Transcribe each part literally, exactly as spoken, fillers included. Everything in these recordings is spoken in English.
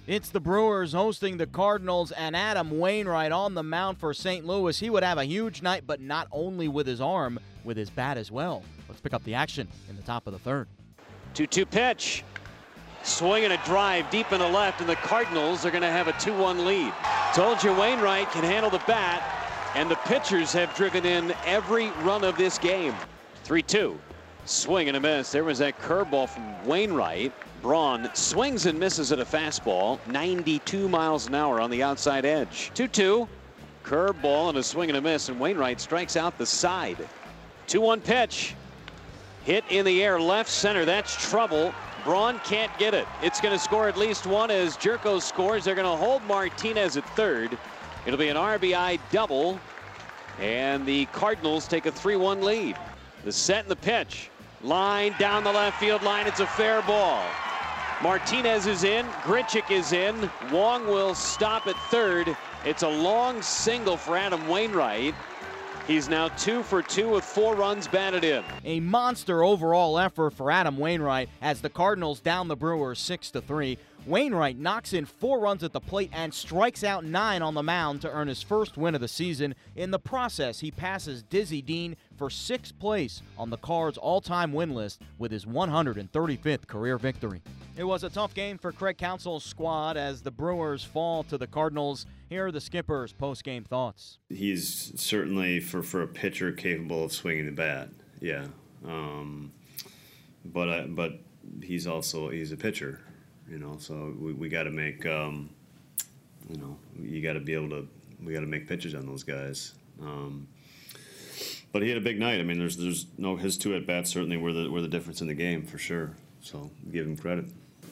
It's the Brewers hosting the Cardinals, and Adam Wainwright on the mound for Saint Louis. He would have a huge night, but not only with his arm, with his bat as well. Let's pick up the action in the top of the third. two two pitch. Swing and a drive deep in the left, and the Cardinals are going to have a two one lead. Told you Wainwright can handle the bat, and the pitchers have driven in every run of this game. three two. Swing and a miss. There was that curveball from Wainwright. Braun swings and misses at a fastball, ninety-two miles an hour on the outside edge. two two. Curveball and a swing and a miss, and Wainwright strikes out the side. two one pitch. Hit in the air, left center. That's trouble. Braun can't get it. It's going to score at least one as Jerko scores. They're going to hold Martinez at third. It'll be an R B I double, and the Cardinals take a three one lead. The set and the pitch. Line down the left field line. It's a fair ball. Martinez is in. Grichuk is in. Wong will stop at third. It's a long single for Adam Wainwright. He's now two for two with four runs batted in. A monster overall effort for Adam Wainwright as the Cardinals down the Brewers six to three. Wainwright knocks in four runs at the plate and strikes out nine on the mound to earn his first win of the season. In the process, he passes Dizzy Dean for sixth place on the Cards' all-time win list with his one hundred thirty-fifth career victory. It was a tough game for Craig Counsell's squad as the Brewers fall to the Cardinals. Here are the skipper's post-game thoughts. He's certainly, for, for a pitcher, capable of swinging the bat, yeah. Um, but I, but he's also, he's a pitcher. You know, so we, we got to make, um, you know, you got to be able to, we got to make pitches on those guys. Um, but he had a big night. I mean, there's, there's no, his two at bats certainly were the, were the difference in the game for sure. So give him credit.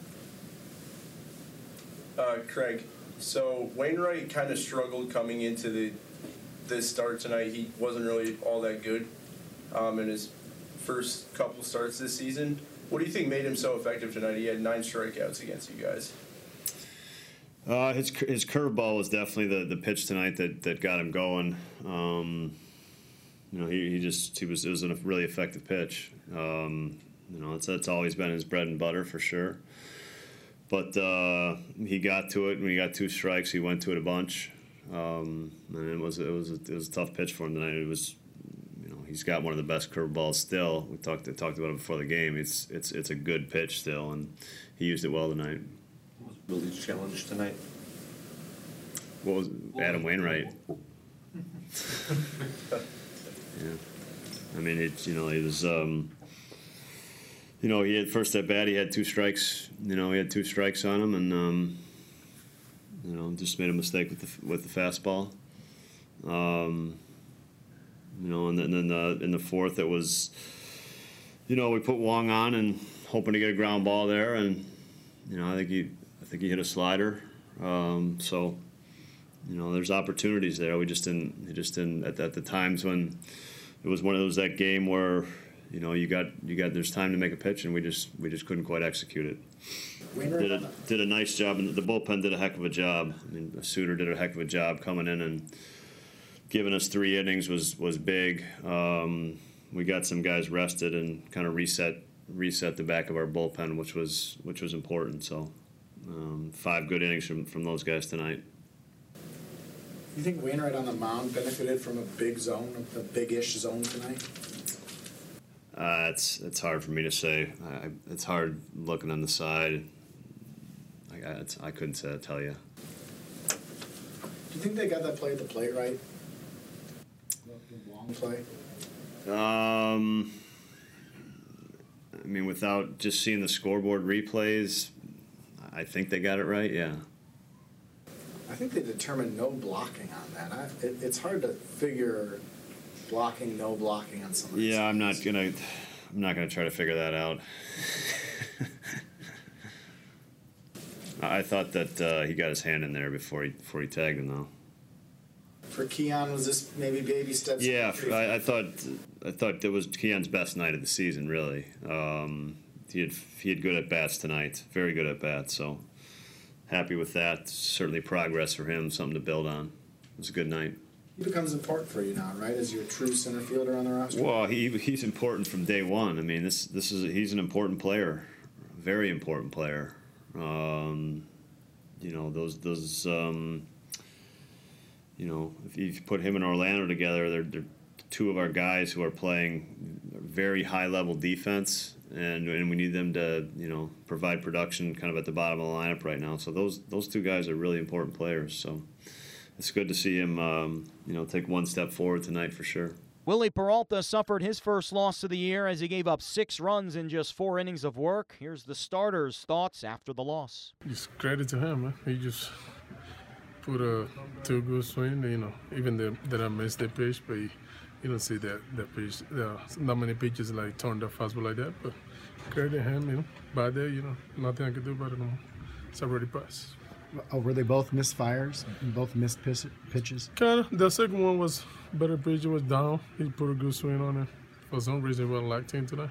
Uh, Craig, so Wainwright kind of struggled coming into the this start tonight. He wasn't really all that good um, in his first couple starts this season. What do you think made him so effective tonight? He had nine strikeouts against you guys. Uh, his his curveball was definitely the, the pitch tonight that, that got him going. Um, you know, he, he just he was it was a really effective pitch. Um, you know, it's that's always been his bread and butter for sure. But uh, he got to it when he got two strikes. He went to it a bunch, um, and it was it was a, it was a tough pitch for him tonight. It was. He's got one of the best curveballs still. We talked talked about it before the game. It's it's it's a good pitch still, and he used it well tonight. What was Billy's challenge tonight? What was Adam Wainwright? Yeah, I mean it's you know he was um, you know he had first at bat he had two strikes. You know he had two strikes on him, and um, you know just made a mistake with the with the fastball. Um, You know, and then in the in the fourth, it was, you know, we put Wong on and hoping to get a ground ball there, and you know, I think he I think he hit a slider. Um, so, you know, there's opportunities there. We just didn't. He just didn't at, at the times when it was one of those that game where, you know, you got you got there's time to make a pitch, and we just we just couldn't quite execute it. Did a, did a nice job, and the bullpen did a heck of a job. I mean, Suter did a heck of a job coming in and giving us three innings was was big. Um, we got some guys rested and kind of reset reset the back of our bullpen, which was which was important. So um, five good innings from, from those guys tonight. You think Wainwright on the mound benefited from a big zone, a big-ish zone tonight? Uh, it's it's hard for me to say. I, it's hard looking on the side. I it's, I couldn't say, tell you. Do you think they got that play at the plate right? Long play. Um, I mean, without just seeing the scoreboard replays, I think they got it right. Yeah. I think they determined no blocking on that. I, it, it's hard to figure blocking, no blocking on something. Yeah, I'm not gonna. I'm not gonna try to figure that out. I thought that uh, he got his hand in there before he before he tagged him, though. For Keon, was this maybe baby steps? Yeah, I, I thought I thought that was Keon's best night of the season. Really, um, he had he had good at bats tonight, very good at bats. So happy with that. Certainly progress for him, something to build on. It was a good night. He becomes important for you now, right? As your true center fielder on the roster. Well, he he's important from day one. I mean, this this is he's an important player, very important player. Um, you know, those those um, you know, if you put him and Orlando together, they're, they're two of our guys who are playing very high level defense, and and we need them to, you know, provide production kind of at the bottom of the lineup right now. So those those two guys are really important players. So it's good to see him, um, you know, take one step forward tonight for sure. Willie Peralta suffered his first loss of the year as he gave up six runs in just four innings of work. Here's the starter's thoughts after the loss. Just credit to him, man. He just put a two good swing. You know, even the, that I missed the pitch, but he, you don't see that that pitch. Uh, not many pitches like turned up fastball like that. But credit to him, you know. By there, you know, nothing I can do about it no more. It's already passed. Oh, were they both misfires and both missed pitches? Kind of. The second one was better pitch. It was down. He put a good swing on it. For some reason, he wasn't lacting tonight.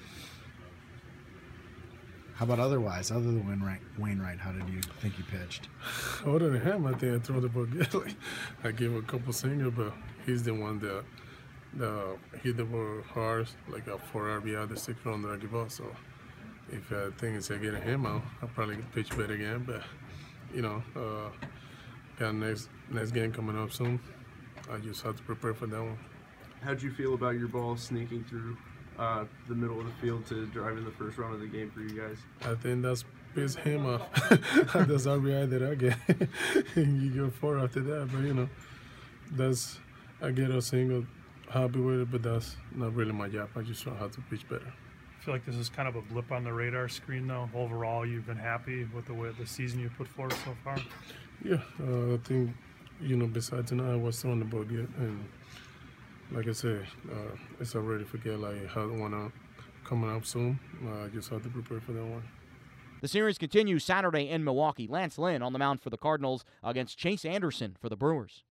How about otherwise? Other than Wainwright, Wainwright, how did you think he pitched? Other than him, I think I threw the ball good. Like, I gave him a couple singles, but he's the one that, that hit the ball hard, like a four R B I, the sixth run that I give up. So if I think it's getting him out, I'll probably pitch better again. But you know, uh, got next next game coming up soon. I just have to prepare for that one. How'd you feel about your ball sneaking through uh, the middle of the field to drive in the first run of the game for you guys? I think that's pissed him off. That's R B I that I get. You go four after that, but you know, that's I get a single, happy with it, but that's not really my job. I just have to pitch better. I feel like this is kind of a blip on the radar screen, though. Overall, you've been happy with the way the season you put forward so far? Yeah, uh, I think, you know, besides tonight, I was throwing the ball good. And like I said, uh, it's already forget, like, how one out coming up soon. Uh, I just have to prepare for that one. The series continues Saturday in Milwaukee. Lance Lynn on the mound for the Cardinals against Chase Anderson for the Brewers.